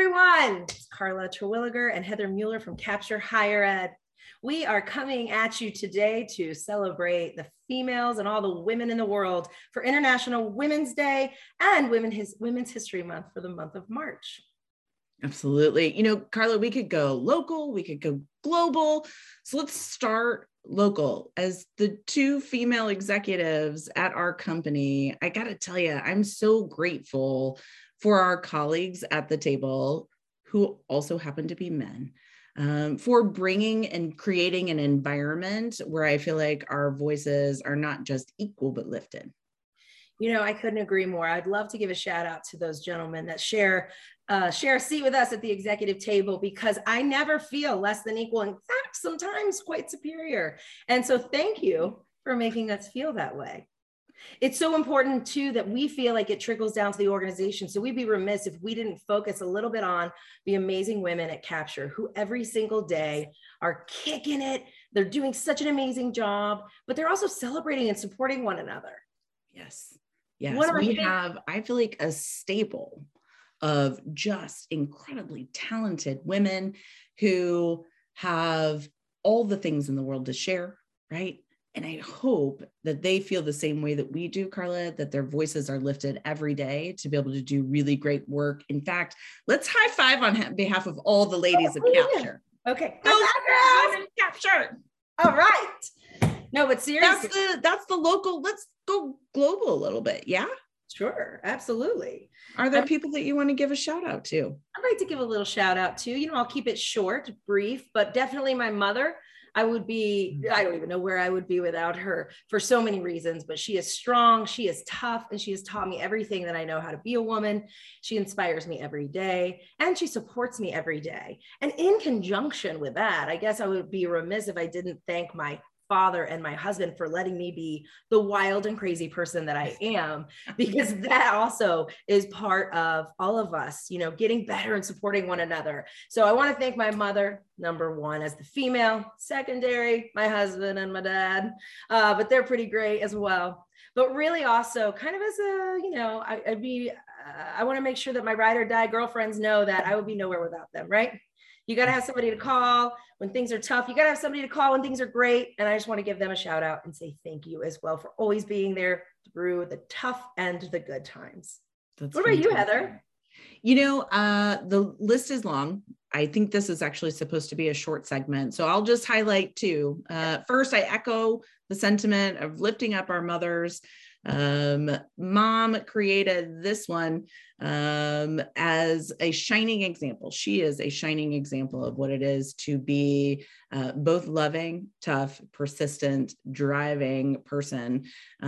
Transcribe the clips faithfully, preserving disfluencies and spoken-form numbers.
everyone. It's Carla Terwilliger and Heather Mueller from Capture Higher Ed. We are coming at you today to celebrate the females and all the women in the world for International Women's Day and Women His, Women's History Month for the month of March. Absolutely. You know, Carla, we could go local, we could go global. So let's start local. As the two female executives at our company, I got to tell you, I'm so grateful for our colleagues at the table who also happen to be men, um, for bringing and creating an environment where I feel like our voices are not just equal, but lifted. You know, I couldn't agree more. I'd love to give a shout out to those gentlemen that share uh, share a seat with us at the executive table, because I never feel less than equal. In fact, sometimes quite superior. And so thank you for making us feel that way. It's so important too that we feel like it trickles down to the organization. So we'd be remiss if we didn't focus a little bit on the amazing women at Capture who every single day are kicking it. They're doing such an amazing job, but they're also celebrating and supporting one another. Yes. Yes. What We have, I feel like, a staple of just incredibly talented women who have all the things in the world to share, right? And I hope that they feel the same way that we do, Carla, that their voices are lifted every day to be able to do really great work. In fact, let's high five on behalf of all the ladies of Capture. Okay. Go women Capture. All right. No, but seriously. That's the, that's the local, let's go global a little bit. Yeah. Sure. Absolutely. Are there I'm, people that you want to give a shout out to? I'd like to give a little shout out to, you know, I'll keep it short, brief, but definitely my mother. I would be, I don't even know where I would be without her for so many reasons, but she is strong, she is tough, and she has taught me everything that I know how to be a woman. She inspires me every day, and she supports me every day. And in conjunction with that, I guess I would be remiss if I didn't thank my father and my husband for letting me be the wild and crazy person that I am, because that also is part of all of us, you know, getting better and supporting one another. So I want to thank my mother, number one, as the female, secondary, my husband and my dad, uh, but they're pretty great as well. But really also kind of as a, you know, I, I'd be, uh, I want to make sure that my ride or die girlfriends know that I would be nowhere without them, right? You got to have somebody to call when things are tough. You got to have somebody to call when things are great. And I just want to give them a shout out and say thank you as well for always being there through the tough and the good times. That's what about fantastic. You, Heather? You know, uh, the list is long. I think this is actually supposed to be a short segment. So I'll just highlight two. Uh, first, I echo the sentiment of lifting up our mothers. Um, Mom created this one um, as a shining example. She is a shining example of what it is to be uh, both loving, tough, persistent, driving person.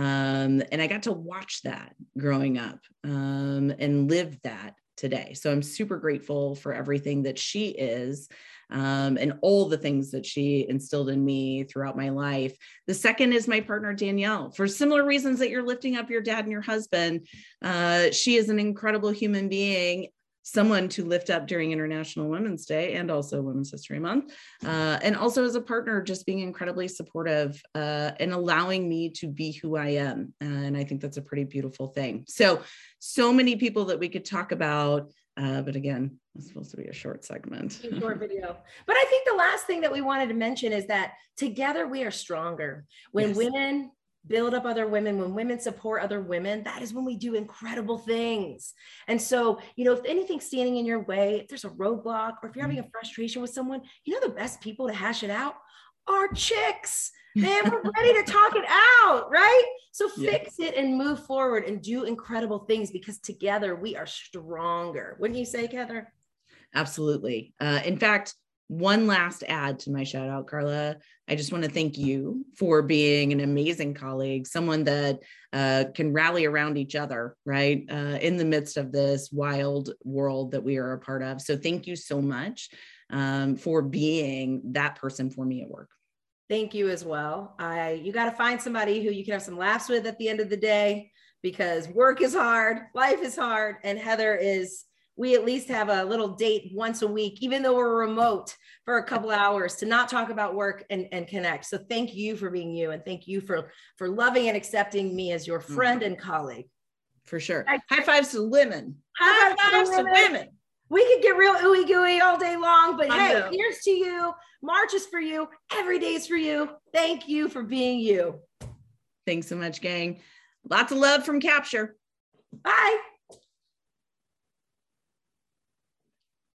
Um, and I got to watch that growing up um, and live that today. So I'm super grateful for everything that she is um, and all the things that she instilled in me throughout my life. The second is my partner, Danielle, for similar reasons that you're lifting up your dad and your husband. Uh, she is an incredible human being, someone to lift up during International Women's Day and also Women's History Month. Uh, and also as a partner, just being incredibly supportive uh, and allowing me to be who I am. Uh, and I think that's a pretty beautiful thing. So, so many people that we could talk about. Uh, but again, it's supposed to be a short segment. A short video. But I think the last thing that we wanted to mention is that together we are stronger. When yes. women build up other women, when women support other women, that is when we do incredible things. And so, you know, if anything's standing in your way, if there's a roadblock, or if you're having a frustration with someone, you know, the best people to hash it out are chicks. Man, we're ready to talk it out, right? So fix yes. it and move forward and do incredible things, because together we are stronger. Wouldn't you say, Heather? Absolutely. Uh, in fact, one last add to my shout out, Carla. I just want to thank you for being an amazing colleague, someone that uh, can rally around each other, right? Uh, in the midst of this wild world that we are a part of. So thank you so much um, for being that person for me at work. Thank you as well. I, you got to find somebody who you can have some laughs with at the end of the day, because work is hard, life is hard. And Heather is, we at least have a little date once a week, even though we're remote, for a couple hours to not talk about work and, and connect. So thank you for being you. And thank you for, for loving and accepting me as your friend and colleague. For sure. High fives to women. High, High fives, fives to women. women. We could get real ooey gooey all day long, but I hey, know. here's to you. March is for you. Every day is for you. Thank you for being you. Thanks so much, gang. Lots of love from Capture. Bye.